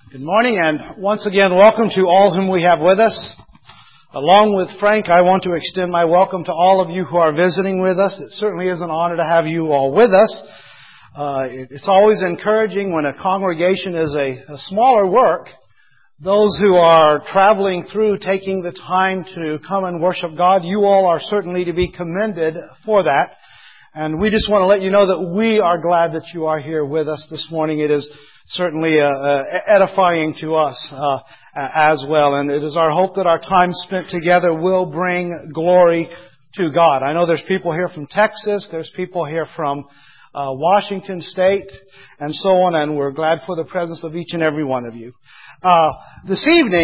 Good morning, and once again, welcome to all whom we have with us. Along with Frank, I want to extend my welcome to all of you who are visiting with us. It certainly is an honor to have you all with us. It's always encouraging when a congregation is a smaller work. Those who are traveling through, taking the time to come and worship God, you all are certainly to be commended for that. And we just want to let you know that we are glad that you are here with us this morning. It is certainly edifying to us as well. And it is our hope that our time spent together will bring glory to God. I know there's people here from Texas, there's people here from Washington State, and so on, and we're glad for the presence of each and every one of you. This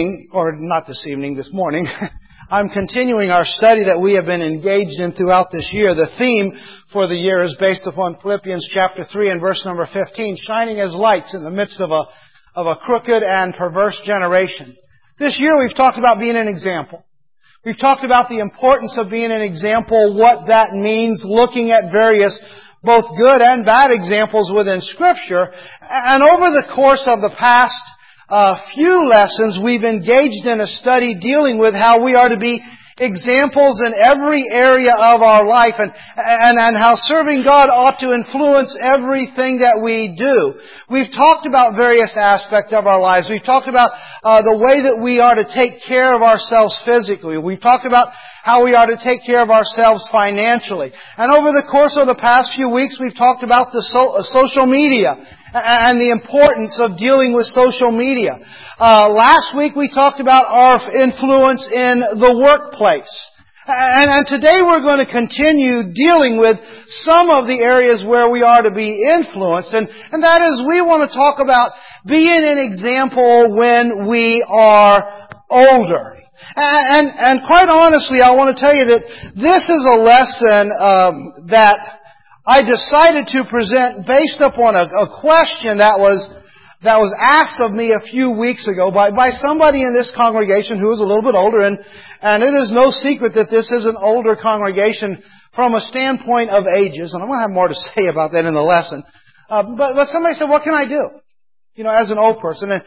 morning, I'm continuing our study that we have been engaged in throughout this year. The theme for the year is based upon Philippians chapter 3 and verse number 15, shining as lights in the midst of a crooked and perverse generation. This year we've talked about being an example. We've talked about the importance of being an example, what that means, looking at various both good and bad examples within Scripture. And over the course of the past few lessons, we've engaged in a study dealing with how we are to be examples in every area of our life and how serving God ought to influence everything that we do. We've talked about various aspects of our lives. We've talked about the way that we are to take care of ourselves physically. We've talked about how we are to take care of ourselves financially. And over the course of the past few weeks, we've talked about the social media and the importance of dealing with social media. Last week we talked about our influence in the workplace. And today we're going to continue dealing with some of the areas where we are to be influenced. And that is, we want to talk about being an example when we are older. And quite honestly, I want to tell you that this is a lesson that I decided to present based upon a question that was asked of me a few weeks ago by somebody in this congregation who is a little bit older, and it is no secret that this is an older congregation from a standpoint of ages, and I'm going to have more to say about that in the lesson. But somebody said, what can I do? You know, as an old person. And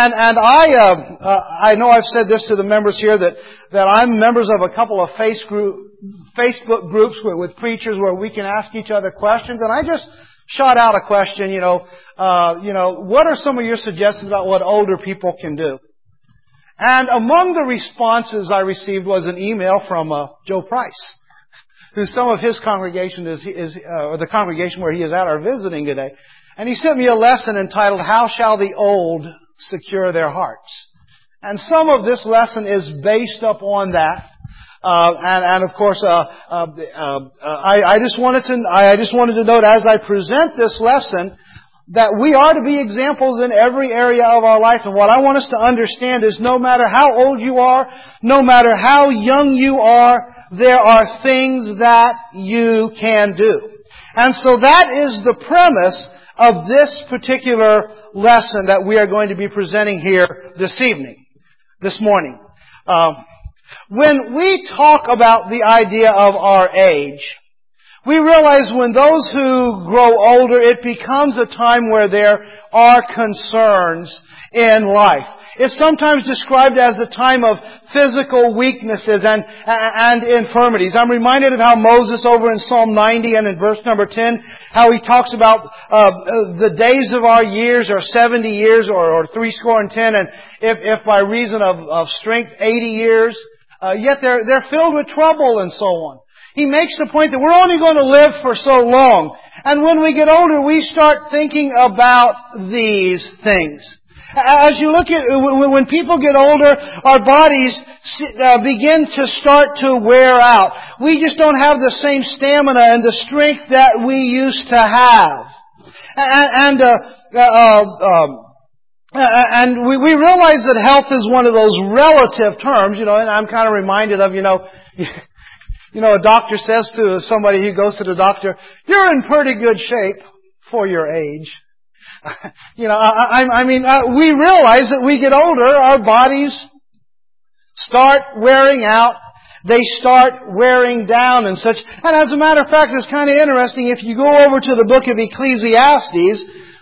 I know I've said this to the members here that I'm members of a couple of Facebook groups with preachers where we can ask each other questions, and I just shot out a question, what are some of your suggestions about what older people can do? And among the responses I received was an email from Joe Price, who some of his congregation or the congregation where he is at are visiting today. And he sent me a lesson entitled, How Shall the Old Secure Their Hearts? And some of this lesson is based upon that. And of course, I just wanted to note as I present this lesson that we are to be examples in every area of our life. And what I want us to understand is no matter how old you are, no matter how young you are, there are things that you can do. And so that is the premise of this particular lesson that we are going to be presenting here this morning. When we talk about the idea of our age, we realize when those who grow older, it becomes a time where there are concerns in life. It's sometimes described as a time of physical weaknesses and infirmities. I'm reminded of how Moses over in Psalm 90 and in verse number 10, how he talks about the days of our years are 70 years or 70, and if by reason of strength 80 years, yet they're filled with trouble and so on. He makes the point that we're only going to live for so long. And when we get older, we start thinking about these things. As you look at, when people get older, our bodies begin to start to wear out. We just don't have the same stamina and the strength that we used to have. And we realize that health is one of those relative terms, and I'm kind of reminded of, a doctor says to somebody who goes to the doctor, you're in pretty good shape for your age. We realize that we get older, our bodies start wearing out, they start wearing down and such. And as a matter of fact, it's kind of interesting, if you go over to the book of Ecclesiastes,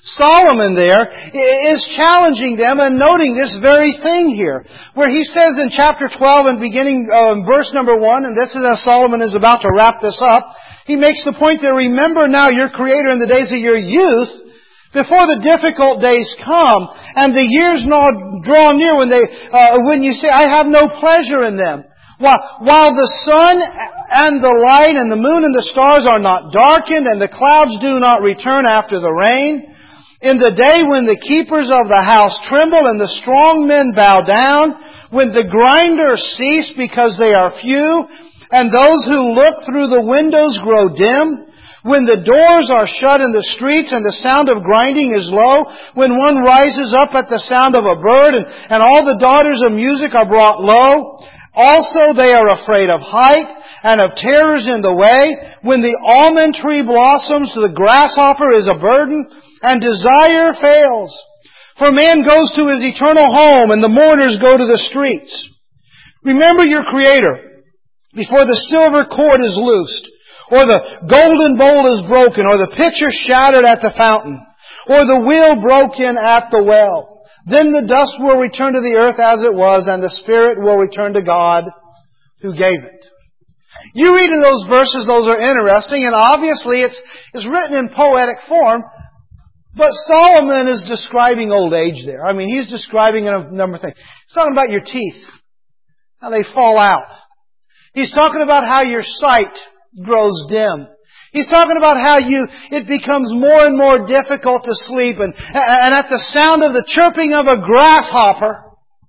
Solomon there is challenging them and noting this very thing here, where he says in chapter 12 and beginning verse number 1, and this is as Solomon is about to wrap this up, he makes the point that remember now your Creator in the days of your youth, before the difficult days come, and the years draw near when you say, I have no pleasure in them. While the sun and the light and the moon and the stars are not darkened, and the clouds do not return after the rain, in the day when the keepers of the house tremble and the strong men bow down, when the grinders cease because they are few, and those who look through the windows grow dim, when the doors are shut in the streets and the sound of grinding is low, when one rises up at the sound of a bird and all the daughters of music are brought low, also they are afraid of height and of terrors in the way, when the almond tree blossoms, the grasshopper is a burden, and desire fails. For man goes to his eternal home, and the mourners go to the streets. Remember your Creator before the silver cord is loosed, or the golden bowl is broken, or the pitcher shattered at the fountain, or the wheel broken at the well. Then the dust will return to the earth as it was, and the spirit will return to God who gave it. You read in those verses, those are interesting, and obviously it's written in poetic form, but Solomon is describing old age there. I mean, he's describing a number of things. He's talking about your teeth, how they fall out. He's talking about how your sight grows dim. He's talking about how it becomes more and more difficult to sleep, and at the sound of the chirping of a grasshopper,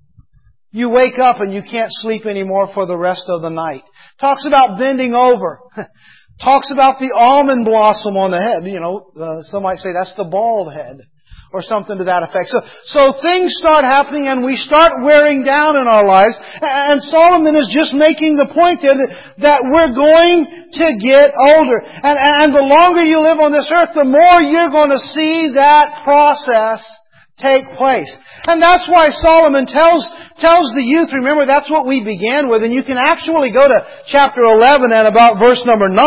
you wake up and you can't sleep anymore for the rest of the night. Talks about bending over. Talks about the almond blossom on the head. Some might say that's the bald head, or something to that effect. So things start happening and we start wearing down in our lives. And Solomon is just making the point there that we're going to get older. And the longer you live on this earth, the more you're going to see that process take place. And that's why Solomon tells the youth, remember that's what we began with, and you can actually go to chapter 11 and about verse number 9,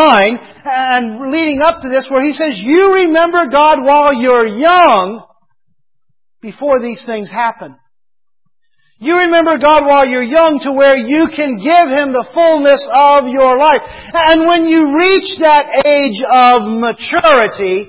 and leading up to this, where he says, you remember God while you're young, before these things happen. You remember God while you're young to where you can give Him the fullness of your life. And when you reach that age of maturity,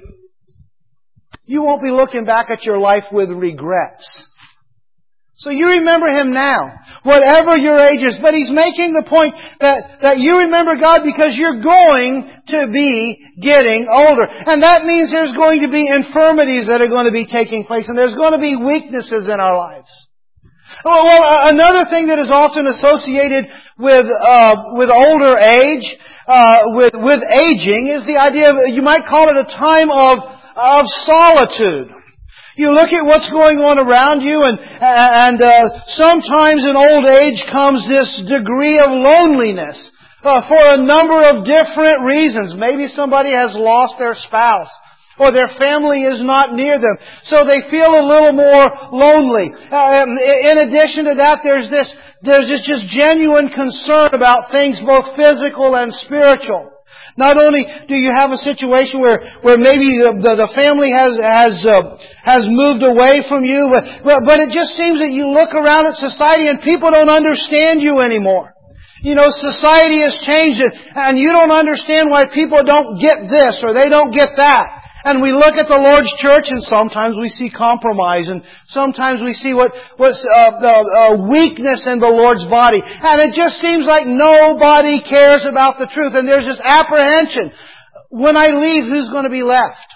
you won't be looking back at your life with regrets. So you remember Him now, whatever your age is. But He's making the point that you remember God because you're going to be getting older. And that means there's going to be infirmities that are going to be taking place, and there's going to be weaknesses in our lives. Well, another thing that is often associated with older age, with aging, is the idea of, you might call it a time of solitude. You look at what's going on around you, and sometimes in old age comes this degree of loneliness for a number of different reasons. Maybe somebody has lost their spouse, or their family is not near them, so they feel a little more lonely. In addition to that, there's this just genuine concern about things both physical and spiritual. Not only do you have a situation where maybe the family has moved away from you, but it just seems that you look around at society and people don't understand you anymore. Society has changed, and you don't understand why people don't get this or they don't get that. And we look at the Lord's church, and sometimes we see compromise, and sometimes we see what's weakness in the Lord's body. And it just seems like nobody cares about the truth. And there's this apprehension. When I leave, who's going to be left?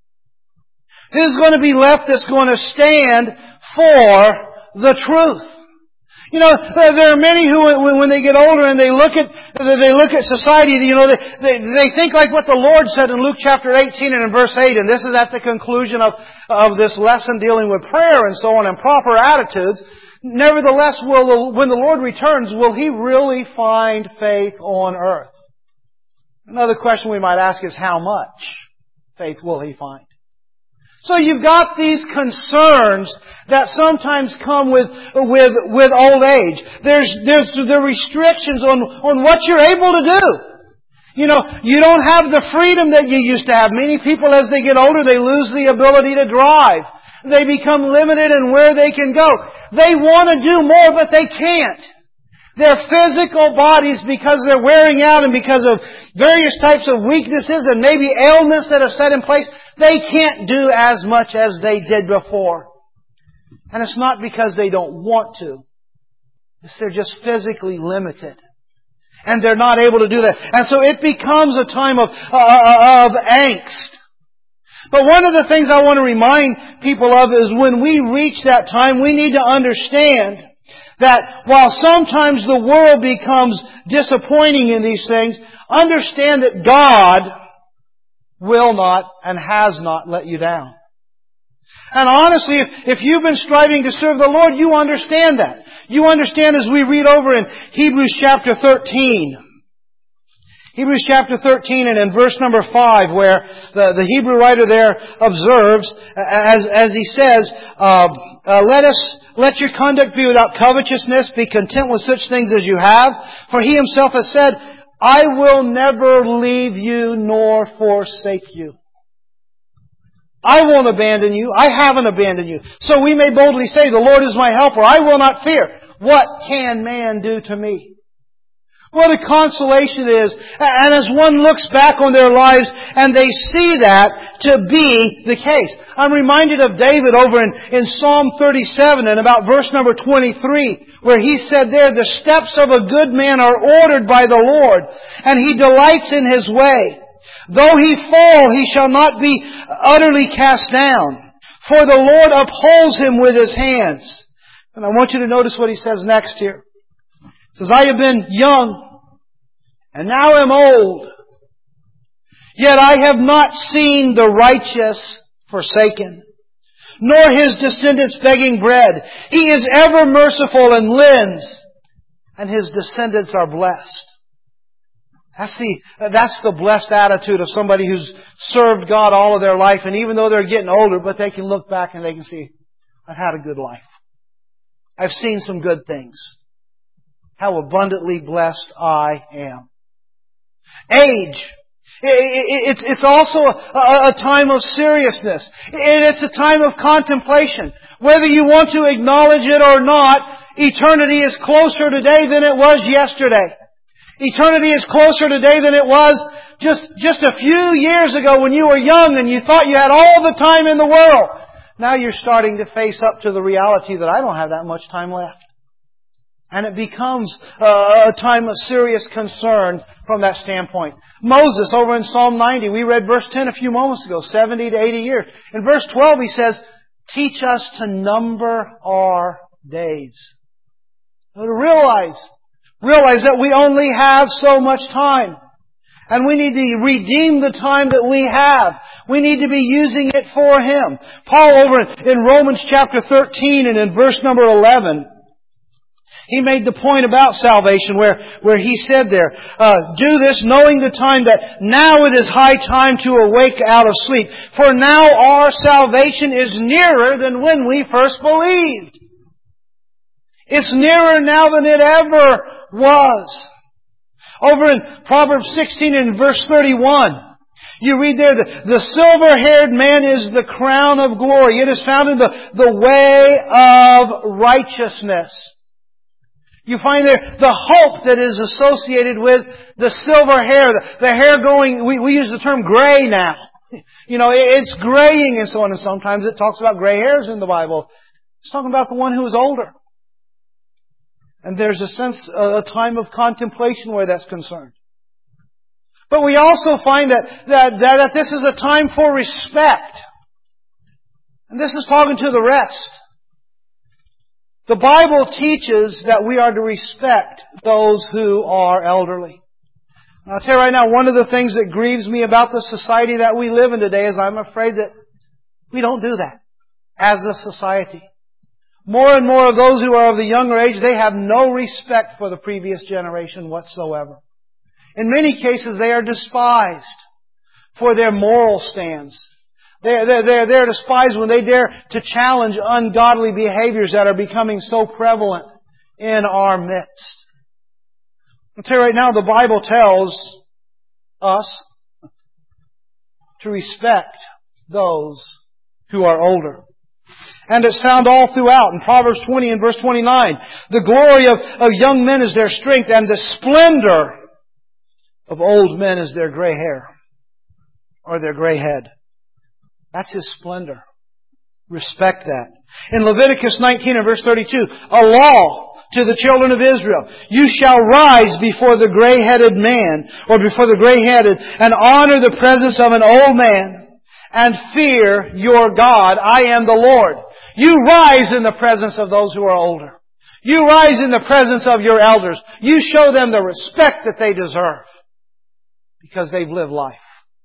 Who's going to be left that's going to stand for the truth? There are many who, when they get older and they look at society, they think like what the Lord said in Luke chapter 18 and in verse 8, and this is at the conclusion of this lesson dealing with prayer and so on and proper attitudes. Nevertheless, when the Lord returns, will He really find faith on earth? Another question we might ask is, how much faith will He find? So you've got these concerns that sometimes come with old age. There are restrictions on what you're able to do. You know, you don't have the freedom that you used to have. Many people, as they get older, they lose the ability to drive. They become limited in where they can go. They want to do more, but they can't. Their physical bodies, because they're wearing out and because of various types of weaknesses and maybe ailments that are set in place, they can't do as much as they did before. And it's not because they don't want to. It's they're just physically limited. And they're not able to do that. And so it becomes a time of angst. But one of the things I want to remind people of is when we reach that time, we need to understand that while sometimes the world becomes disappointing in these things, understand that God will not and has not let you down. And honestly, if you've been striving to serve the Lord, you understand that. You understand as we read over in Hebrews chapter 13. Hebrews chapter 13 and in verse number 5 where the Hebrew writer there observes, as he says, let your conduct be without covetousness, be content with such things as you have. For He Himself has said, I will never leave you nor forsake you. I won't abandon you. I haven't abandoned you. So we may boldly say, the Lord is my helper. I will not fear. What can man do to me? What a consolation it is. And as one looks back on their lives and they see that to be the case. I'm reminded of David over in Psalm 37 and about verse number 23 where he said there, the steps of a good man are ordered by the Lord and He delights in His way. Though he fall, he shall not be utterly cast down. For the Lord upholds him with His hands. And I want you to notice what he says next here. He says, I have been young, and now am old. Yet I have not seen the righteous forsaken, nor his descendants begging bread. He is ever merciful and lends, and his descendants are blessed. That's the blessed attitude of somebody who's served God all of their life, and even though they're getting older, but they can look back and they can see, I've had a good life. I've seen some good things. How abundantly blessed I am. Age. It's also a time of seriousness. It's a time of contemplation. Whether you want to acknowledge it or not, eternity is closer today than it was yesterday. Eternity is closer today than it was just a few years ago when you were young and you thought you had all the time in the world. Now you're starting to face up to the reality that I don't have that much time left. And it becomes a time of serious concern from that standpoint. Moses, over in Psalm 90, we read verse 10 a few moments ago, 70 to 80 years. In verse 12 he says, teach us to number our days. So to realize that we only have so much time. And we need to redeem the time that we have. We need to be using it for Him. Paul over in Romans chapter 13 and in verse number 11, he made the point about salvation where he said there, do this knowing the time that now it is high time to awake out of sleep. For now our salvation is nearer than when we first believed. It's nearer now than it ever was. Over in Proverbs 16 and verse 31, you read there, the silver-haired man is the crown of glory. It is found in the way of righteousness. You find there the hope that is associated with the silver hair, the hair going, we use the term gray now. You know, it's graying and so on, and sometimes it talks about gray hairs in the Bible. It's talking about the one who is older. And there's a sense, a time of contemplation where that's concerned. But we also find that this is a time for respect. And this is talking to the rest. The Bible teaches that we are to respect those who are elderly. And I'll tell you right now, one of the things that grieves me about the society that we live in today is I'm afraid that we don't do that as a society. More and more of those who are of the younger age, they have no respect for the previous generation whatsoever. In many cases, they are despised for their moral stance. They're despised when they dare to challenge ungodly behaviors that are becoming so prevalent in our midst. I'll tell you right now, the Bible tells us to respect those who are older. And it's found all throughout. In Proverbs 20 and verse 29, the glory of young men is their strength, and the splendor of old men is their gray hair, or their gray head. That's His splendor. Respect that. In Leviticus 19 and verse 32, a law to the children of Israel. You shall rise before the gray-headed man, or before the gray-headed, and honor the presence of an old man, and fear your God. I am the Lord. You rise in the presence of those who are older. You rise in the presence of your elders. You show them the respect that they deserve, because they've lived life.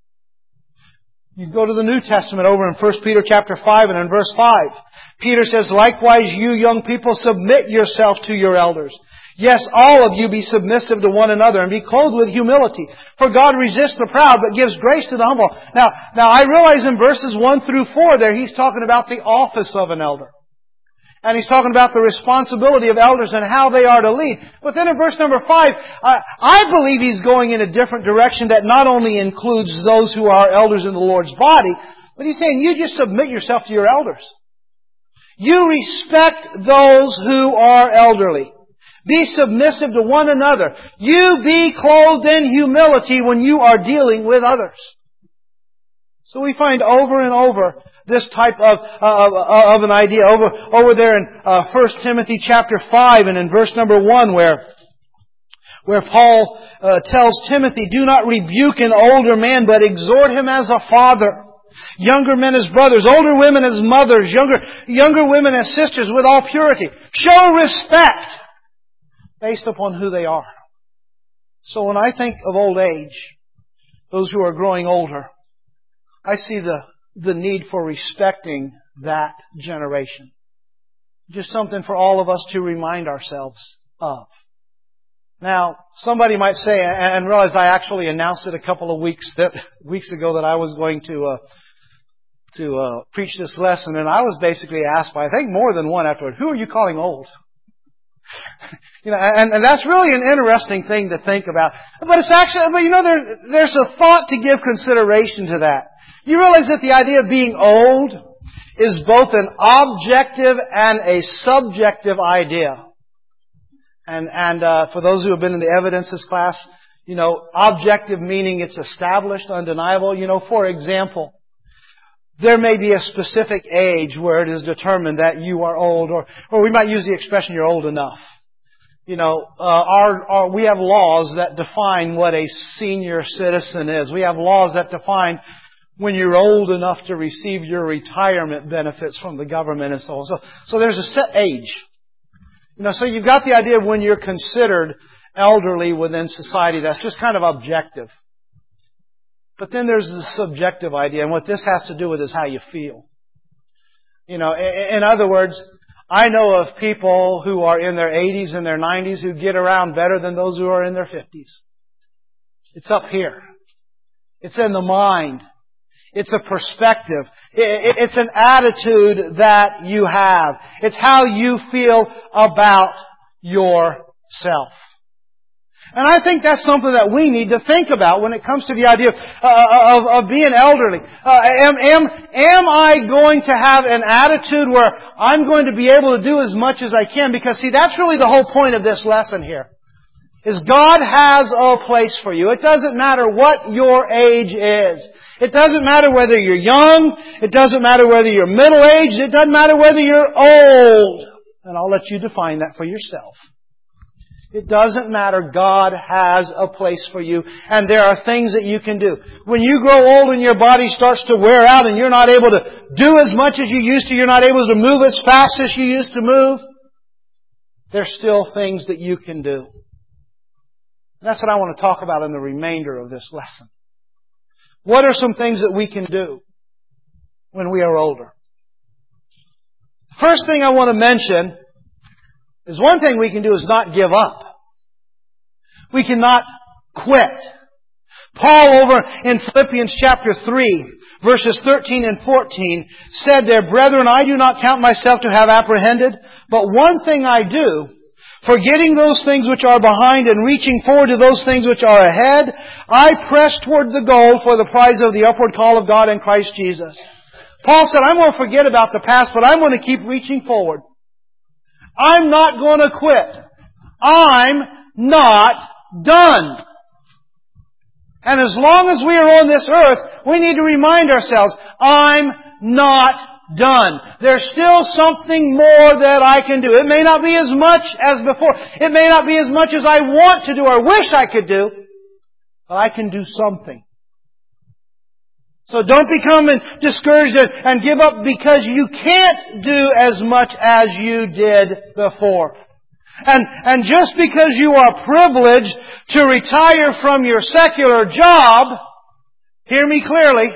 You go to the New Testament over in 1 Peter chapter 5 and in verse 5. Peter says, likewise, you young people, submit yourself to your elders. Yes, all of you be submissive to one another and be clothed with humility. For God resists the proud, but gives grace to the humble. Now I realize in verses 1 through 4 there, he's talking about the office of an elder. And he's talking about the responsibility of elders and how they are to lead. But then in verse number 5, I believe he's going in a different direction that not only includes those who are elders in the Lord's body, but he's saying you just submit yourself to your elders. You respect those who are elderly. Be submissive to one another. You be clothed in humility when you are dealing with others. So we find over and over this type of an idea. Over there in 1 Timothy chapter 5 and in verse number 1 where Paul tells Timothy, do not rebuke an older man, but exhort him as a father. Younger men as brothers, older women as mothers, younger women as sisters with all purity. Show respect based upon who they are. So when I think of old age, those who are growing older, I see the need for respecting that generation. Just something for all of us to remind ourselves of. Now, somebody might say, and realize I actually announced it a couple of weeks ago that I was going to preach this lesson, and I was basically asked by, I think more than one afterward, who are you calling old? And that's really an interesting thing to think about. But it's actually, there's a thought to give consideration to that. You realize that the idea of being old is both an objective and a subjective idea. And for those who have been in the evidences class, objective meaning it's established, undeniable. For example, there may be a specific age where it is determined that you are old, or we might use the expression you're old enough. We have laws that define what a senior citizen is. We have laws that define when you're old enough to receive your retirement benefits from the government and so on. So there's a set age. So you've got the idea of when you're considered elderly within society. That's just kind of objective. But then there's the subjective idea, and what this has to do with is how you feel. In other words, I know of people who are in their 80s and their 90s who get around better than those who are in their 50s. It's up here. It's in the mind. It's a perspective. It's an attitude that you have. It's how you feel about yourself. And I think that's something that we need to think about when it comes to the idea of being elderly. Am I going to have an attitude where I'm going to be able to do as much as I can? Because see, that's really the whole point of this lesson here. Is God has a place for you. It doesn't matter what your age is. It doesn't matter whether you're young. It doesn't matter whether you're middle-aged. It doesn't matter whether you're old. And I'll let you define that for yourself. It doesn't matter. God has a place for you. And there are things that you can do. When you grow old and your body starts to wear out and you're not able to do as much as you used to, you're not able to move as fast as you used to move, there's still things that you can do. And that's what I want to talk about in the remainder of this lesson. What are some things that we can do when we are older? First thing I want to mention is one thing we can do is not give up. We cannot quit. Paul over in Philippians chapter 3, verses 13 and 14 said there, Brethren, I do not count myself to have apprehended, but one thing I do, Forgetting those things which are behind and reaching forward to those things which are ahead, I press toward the goal for the prize of the upward call of God in Christ Jesus. Paul said, I'm going to forget about the past, but I'm going to keep reaching forward. I'm not going to quit. I'm not done. And as long as we are on this earth, we need to remind ourselves, I'm not done. There's still something more that I can do. It may not be as much as before. It may not be as much as I want to do or wish I could do, but I can do something. So don't become discouraged and give up because you can't do as much as you did before. And just because you are privileged to retire from your secular job, hear me clearly,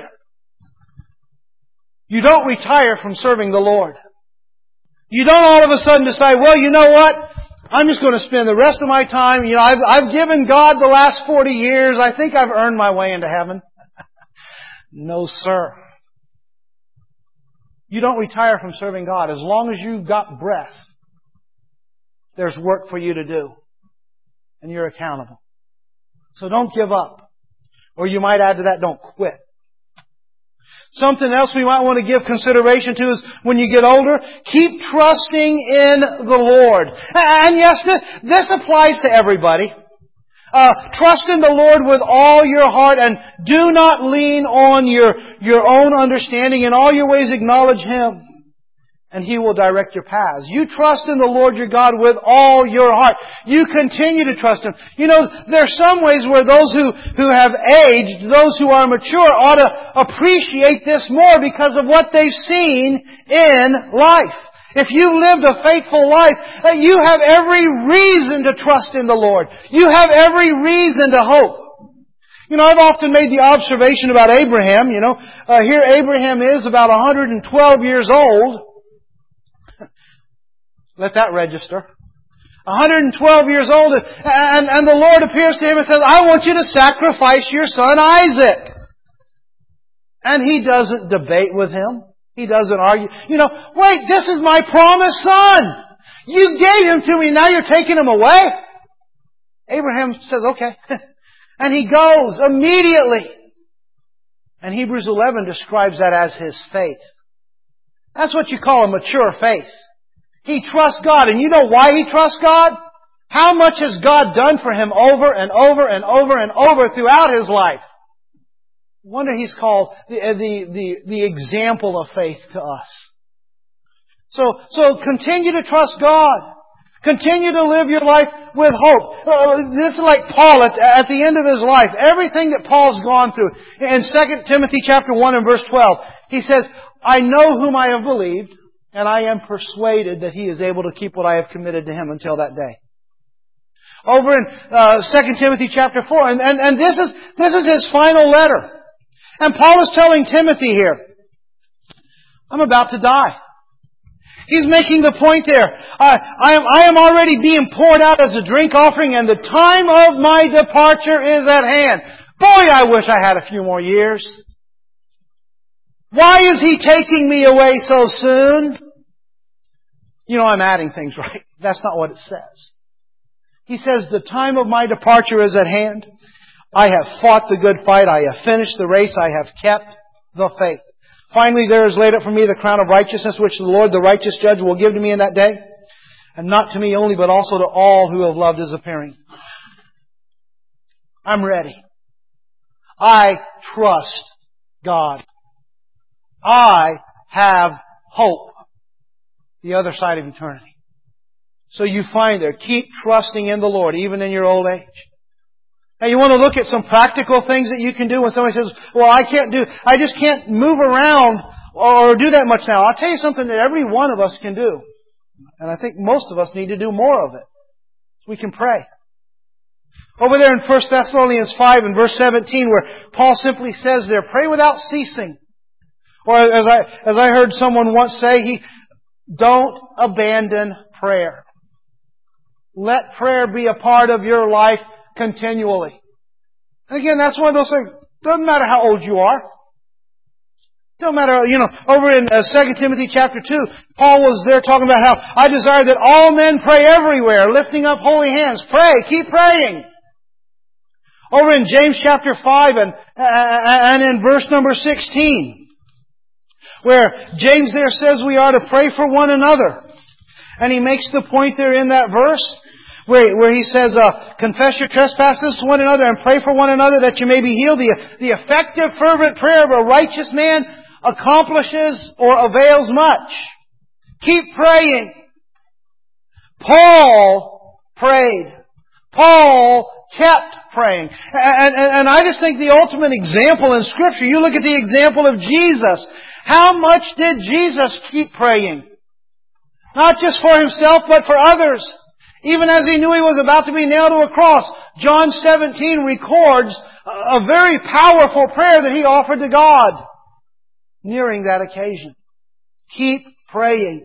you don't retire from serving the Lord. You don't all of a sudden decide, well, you know what? I'm just going to spend the rest of my time, I've given God the last 40 years. I think I've earned my way into heaven. No, sir. You don't retire from serving God. As long as you've got breath, there's work for you to do. And you're accountable. So don't give up. Or you might add to that, don't quit. Something else we might want to give consideration to is when you get older, keep trusting in the Lord. And yes, this applies to everybody. Trust in the Lord with all your heart and do not lean on your own understanding. In all your ways acknowledge Him and He will direct your paths. You trust in the Lord your God with all your heart. You continue to trust Him. There's some ways where those who have aged, those who are mature, ought to appreciate this more because of what they've seen in life. If you've lived a faithful life, you have every reason to trust in the Lord. You have every reason to hope. I've often made the observation about Abraham. Here Abraham is about 112 years old. Let that register. 112 years old, and the Lord appears to him and says, I want you to sacrifice your son Isaac. And He doesn't debate with him. He doesn't argue. Wait, this is my promised son. You gave him to me, now you're taking him away? Abraham says, okay. And he goes immediately. And Hebrews 11 describes that as his faith. That's what you call a mature faith. He trusts God. And you know why he trusts God? How much has God done for him over and over and over and over throughout his life? No wonder he's called the example of faith to us. So continue to trust God. Continue to live your life with hope. This is like Paul at the end of his life. Everything that Paul's gone through. In 2 Timothy chapter 1 and verse 12, he says, I know whom I have believed, and I am persuaded that he is able to keep what I have committed to him until that day. Over in 2 Timothy chapter 4, and this is his final letter. And Paul is telling Timothy here, I'm about to die. He's making the point there. I am already being poured out as a drink offering, and the time of my departure is at hand. Boy, I wish I had a few more years. Why is He taking me away so soon? I'm adding things, right? That's not what it says. He says, the time of my departure is at hand. I have fought the good fight. I have finished the race. I have kept the faith. Finally, there is laid up for me the crown of righteousness, which the Lord, the righteous judge, will give to me in that day. And not to me only, but also to all who have loved His appearing. I'm ready. I trust God. I have hope. The other side of eternity. So you find there, keep trusting in the Lord, even in your old age. Now you want to look at some practical things that you can do when somebody says, well, I just can't move around or do that much now. I'll tell you something that every one of us can do. And I think most of us need to do more of it. We can pray. Over there in 1 Thessalonians 5 and verse 17 where Paul simply says there, pray without ceasing. Or as I heard someone once say, don't abandon prayer. Let prayer be a part of your life continually. And again, that's one of those things. Doesn't matter how old you are. No matter, over in 2 Timothy chapter 2, Paul was there talking about how I desire that all men pray everywhere, lifting up holy hands. Pray, keep praying. Over in James chapter 5 and in verse number 16, where James there says we are to pray for one another. And he makes the point there in that verse where he says, confess your trespasses to one another and pray for one another that you may be healed. The effective, fervent prayer of a righteous man accomplishes or avails much. Keep praying. Paul prayed. Paul kept praying. And I just think the ultimate example in Scripture, you look at the example of Jesus. How much did Jesus keep praying? Not just for Himself, but for others. Even as He knew He was about to be nailed to a cross, John 17 records a very powerful prayer that He offered to God nearing that occasion. Keep praying.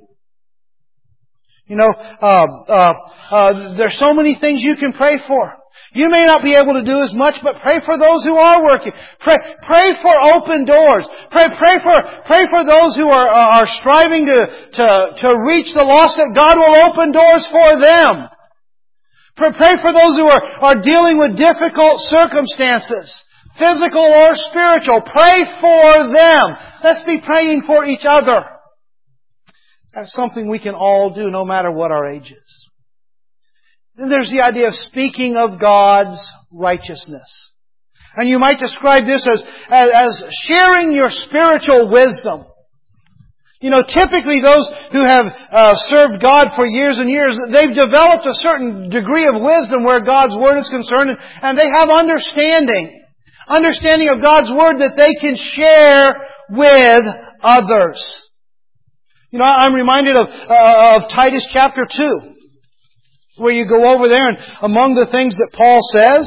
There's so many things you can pray for. You may not be able to do as much, but pray for those who are working. Pray for open doors. Pray for those who are striving to reach the lost, that God will open doors for them. Pray for those who are dealing with difficult circumstances, physical or spiritual. Pray for them. Let's be praying for each other. That's something we can all do no matter what our age is. Then there's the idea of speaking of God's righteousness. And you might describe this as sharing your spiritual wisdom. Typically those who have served God for years and years, they've developed a certain degree of wisdom where God's Word is concerned, and they have understanding of God's Word that they can share with others. I'm reminded of Titus chapter 2. Where you go over there, and among the things that Paul says,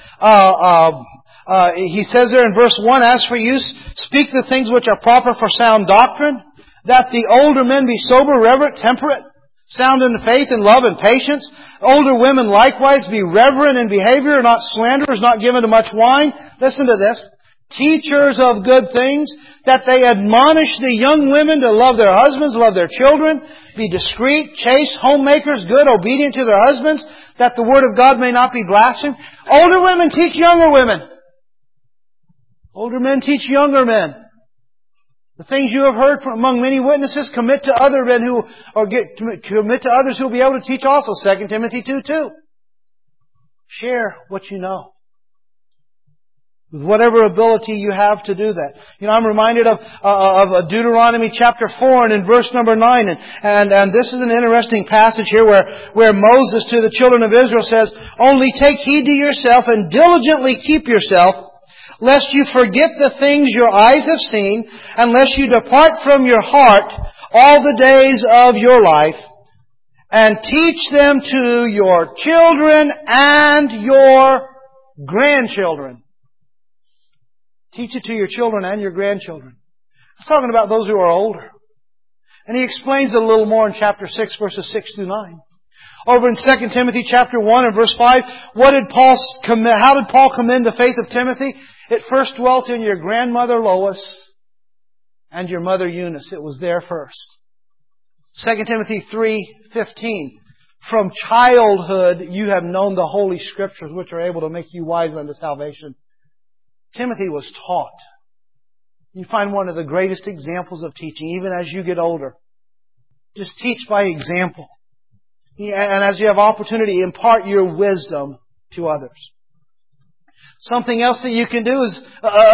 he says there in verse 1, as for you, speak the things which are proper for sound doctrine, that the older men be sober, reverent, temperate, sound in the faith and love and patience. Older women likewise be reverent in behavior, not slanderers, not given to much wine. Listen to this. Teachers of good things, that they admonish the young women to love their husbands, love their children, be discreet, chaste, homemakers, good, obedient to their husbands, that the word of God may not be blasphemed. Older women teach younger women. Older men teach younger men. The things you have heard from among many witnesses, commit to other men commit to others who will be able to teach also. 2 Timothy 2:2. Share what you know. With whatever ability you have to do that. I'm reminded of Deuteronomy chapter 4 and in verse number 9. And this is an interesting passage here where Moses to the children of Israel says, only take heed to yourself and diligently keep yourself, lest you forget the things your eyes have seen, and lest you depart from your heart all the days of your life, and teach them to your children and your grandchildren. Teach it to your children and your grandchildren. He's talking about those who are older. And he explains it a little more in chapter 6, verses 6 through 9. Over in 2 Timothy chapter 1 and verse 5, how did Paul commend the faith of Timothy? It first dwelt in your grandmother Lois and your mother Eunice. It was there first. 2 Timothy 3:15. From childhood you have known the Holy Scriptures, which are able to make you wise unto salvation. Timothy was taught. You find one of the greatest examples of teaching, even as you get older. Just teach by example. And as you have opportunity, impart your wisdom to others. Something else that you can do is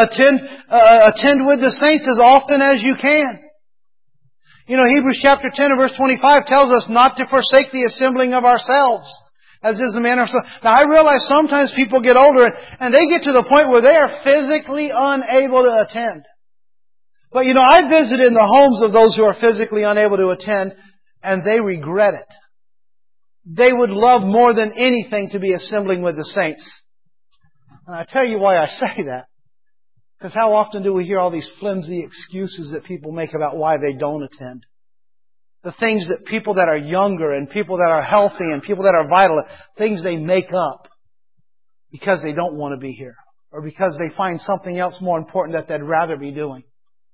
attend with the saints as often as you can. Hebrews chapter 10 and verse 25 tells us not to forsake the assembling of ourselves, as is the manner of some. Now I realize sometimes people get older and they get to the point where they are physically unable to attend. But I visited in the homes of those who are physically unable to attend, and they regret it. They would love more than anything to be assembling with the saints. And I tell you why I say that. Because how often do we hear all these flimsy excuses that people make about why they don't attend? The things that people that are younger and people that are healthy and people that are vital, things they make up because they don't want to be here or because they find something else more important that they'd rather be doing.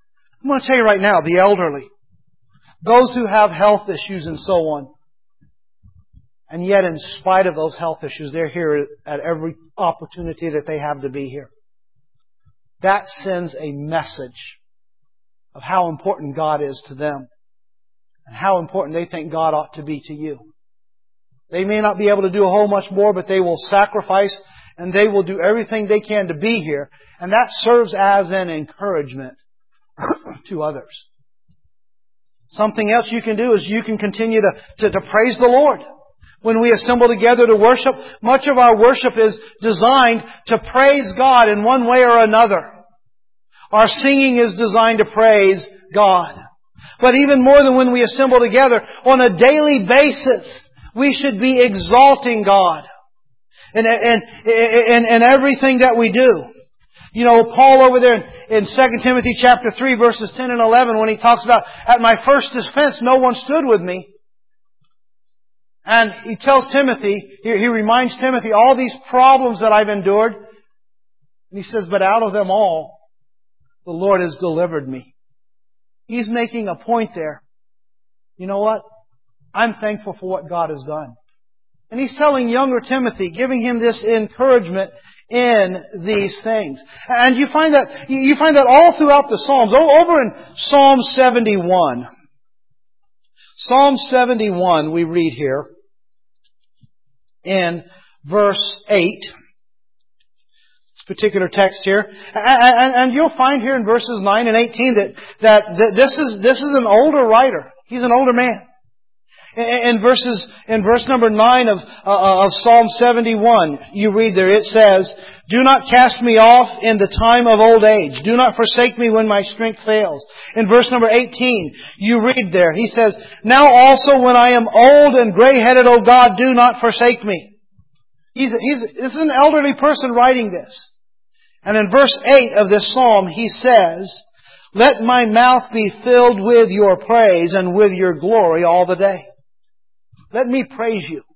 I'm going to tell you right now, the elderly, those who have health issues and so on, and yet in spite of those health issues, they're here at every opportunity that they have to be here. That sends a message of how important God is to them and how important they think God ought to be to you. They may not be able to do a whole much more, but they will sacrifice and they will do everything they can to be here. And that serves as an encouragement to others. Something else you can do is you can continue to praise the Lord. When we assemble together to worship, much of our worship is designed to praise God in one way or another. Our singing is designed to praise God. But even more than when we assemble together, on a daily basis, we should be exalting God in everything that we do. You know, Paul over there in 2 Timothy chapter 3 verses 10 and 11, when he talks about, at my first defense no one stood with me. And he tells Timothy, he reminds Timothy all these problems that I've endured. And he says, but out of them all, the Lord has delivered me. He's making a point there. You know what? I'm thankful for what God has done. And he's telling younger Timothy, giving him this encouragement in these things. And you find that all throughout the Psalms. Over in Psalm 71. Psalm 71 we read here in verse 8. This particular text here. And you'll find here in verses 9 and 18 that this is an older writer. He's an older man. In verse number 9 of Psalm 71, you read there, it says, do not cast me off in the time of old age. Do not forsake me when my strength fails. In verse number 18, you read there, he says, now also when I am old and gray-headed, O God, do not forsake me. This is an elderly person writing this. And in verse 8 of this psalm, he says, let my mouth be filled with your praise and with your glory all the day. Let me praise you.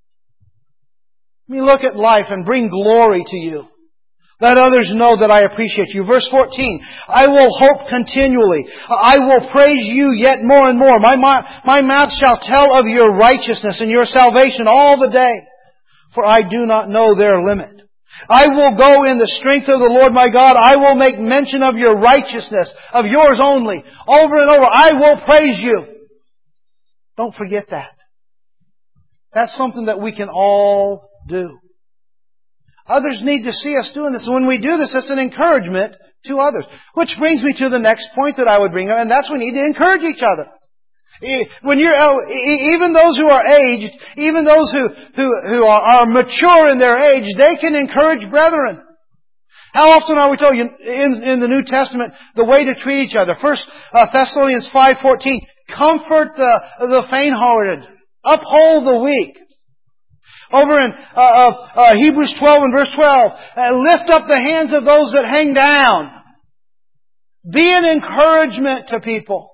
Let me look at life and bring glory to you. Let others know that I appreciate you. Verse 14, I will hope continually. I will praise you yet more and more. My mouth shall tell of your righteousness and your salvation all the day, for I do not know their limit. I will go in the strength of the Lord my God. I will make mention of your righteousness, of yours only, over and over. I will praise you. Don't forget that. That's something that we can all do. Others need to see us doing this. When we do this, it's an encouragement to others. Which brings me to the next point that I would bring up, and that's we need to encourage each other. When even those who are aged, even those who are mature in their age, they can encourage brethren. How often are we told in the New Testament the way to treat each other? 1 Thessalonians 5:14, comfort the faint-hearted. Uphold the weak. Over in Hebrews 12 and verse 12, lift up the hands of those that hang down. Be an encouragement to people.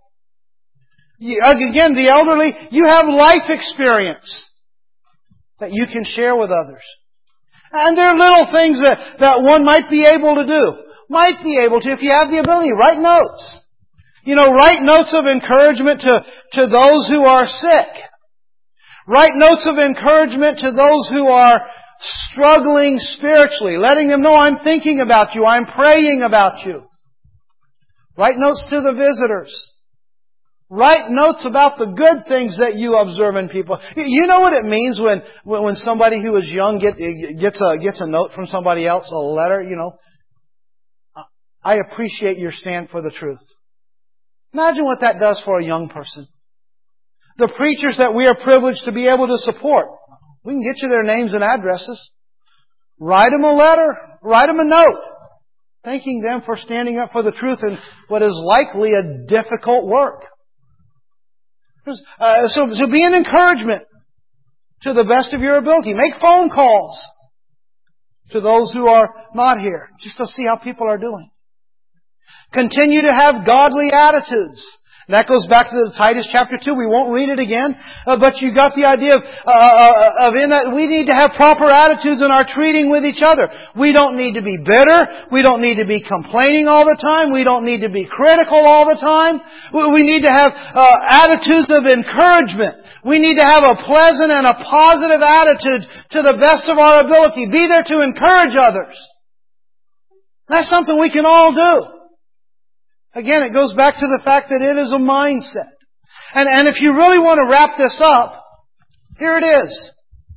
Again, the elderly, you have life experience that you can share with others. And there are little things that one might be able to do. Might be able to, if you have the ability, write notes. Write notes of encouragement to those who are sick. Write notes of encouragement to those who are struggling spiritually, letting them know I'm thinking about you, I'm praying about you. Write notes to the visitors. Write notes about the good things that you observe in people. You know what it means when somebody who is young gets a note from somebody else, a letter, I appreciate your stand for the truth. Imagine what that does for a young person. The preachers that we are privileged to be able to support, we can get you their names and addresses. Write them a letter. Write them a note. Thanking them for standing up for the truth in what is likely a difficult work. So be an encouragement to the best of your ability. Make phone calls to those who are not here, just to see how people are doing. Continue to have godly attitudes. And that goes back to the Titus chapter 2. We won't read it again. But you got the idea of in that we need to have proper attitudes in our treating with each other. We don't need to be bitter. We don't need to be complaining all the time. We don't need to be critical all the time. We need to have attitudes of encouragement. We need to have a pleasant and a positive attitude to the best of our ability. Be there to encourage others. That's something we can all do. Again, it goes back to the fact that it is a mindset. And if you really want to wrap this up, here it is.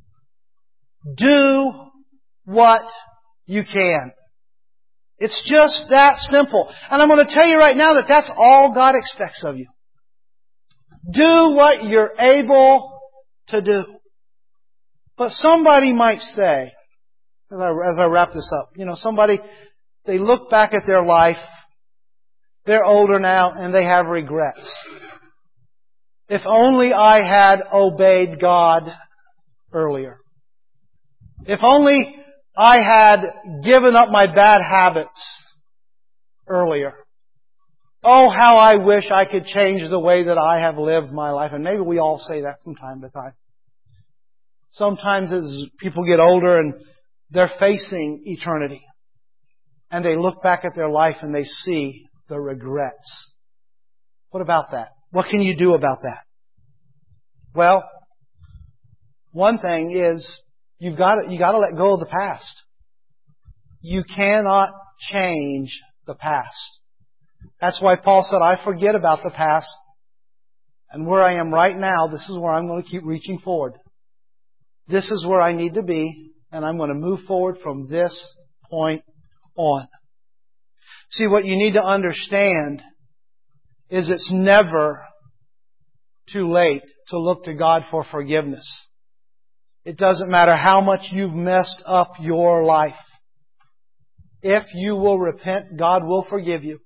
Do what you can. It's just that simple. And I'm going to tell you right now that that's all God expects of you. Do what you're able to do. But somebody might say, as I wrap this up, they look back at their life. They're older now and they have regrets. If only I had obeyed God earlier. If only I had given up my bad habits earlier. Oh, how I wish I could change the way that I have lived my life. And maybe we all say that from time to time. Sometimes as people get older and they're facing eternity. And they look back at their life and they see the regrets. What about that? What can you do about that? Well, one thing is you got to let go of the past. You cannot change the past. That's why Paul said, I forget about the past, and where I am right now, this is where I'm going to keep reaching forward. This is where I need to be, and I'm going to move forward from this point on. See, what you need to understand is it's never too late to look to God for forgiveness. It doesn't matter how much you've messed up your life. If you will repent, God will forgive you.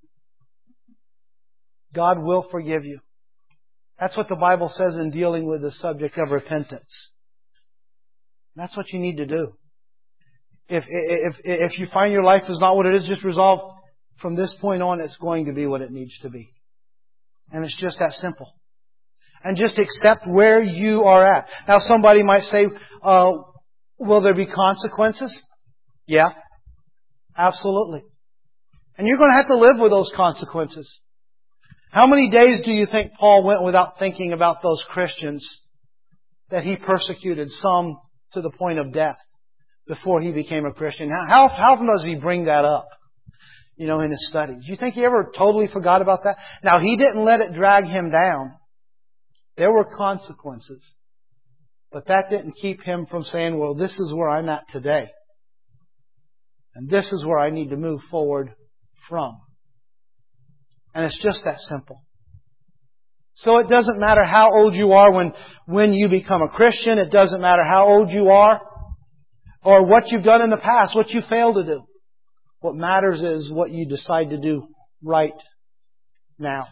God will forgive you. That's what the Bible says in dealing with the subject of repentance. That's what you need to do. If you find your life is not what it is, just resolve from this point on it's going to be what it needs to be. And it's just that simple. And just accept where you are at. Now somebody might say, will there be consequences? Yeah. Absolutely. And you're going to have to live with those consequences. How many days do you think Paul went without thinking about those Christians that he persecuted, some to the point of death, before he became a Christian? How often does he bring that up, in his studies? Do you think he ever totally forgot about that? Now, he didn't let it drag him down. There were consequences. But that didn't keep him from saying, well, this is where I'm at today. And this is where I need to move forward from. And it's just that simple. So it doesn't matter how old you are when you become a Christian. It doesn't matter how old you are or what you've done in the past, what you failed to do. What matters is what you decide to do right now.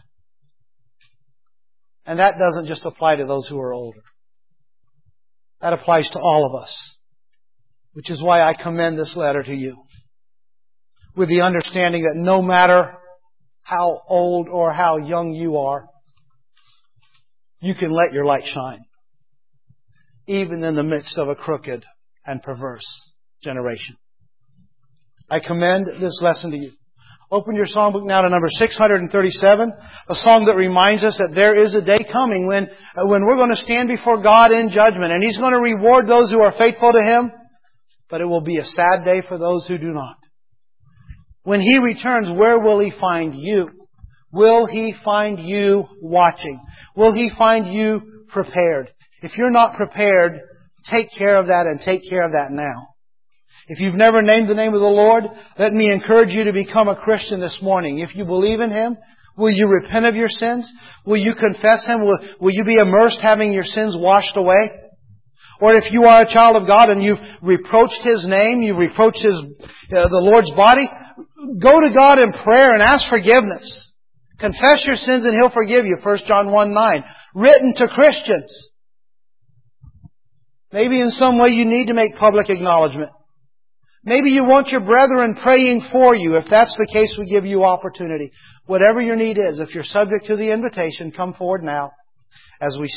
And that doesn't just apply to those who are older. That applies to all of us. Which is why I commend this letter to you. With the understanding that no matter how old or how young you are, you can let your light shine. Even in the midst of a crooked and perverse generation. I commend this lesson to you. Open your songbook now to number 637, a song that reminds us that there is a day coming when we're going to stand before God in judgment, and He's going to reward those who are faithful to Him, but it will be a sad day for those who do not. When He returns, where will He find you? Will He find you watching? Will He find you prepared? If you're not prepared, take care of that and take care of that now. If you've never named the name of the Lord, let me encourage you to become a Christian this morning. If you believe in Him, will you repent of your sins? Will you confess Him? Will you be immersed having your sins washed away? Or if you are a child of God and you've reproached His name, you've reproached the Lord's body, go to God in prayer and ask forgiveness. Confess your sins and He'll forgive you. 1 John 1:9. Written to Christians. Maybe in some way you need to make public acknowledgement. Maybe you want your brethren praying for you. If that's the case, we give you opportunity. Whatever your need is, if you're subject to the invitation, come forward now as we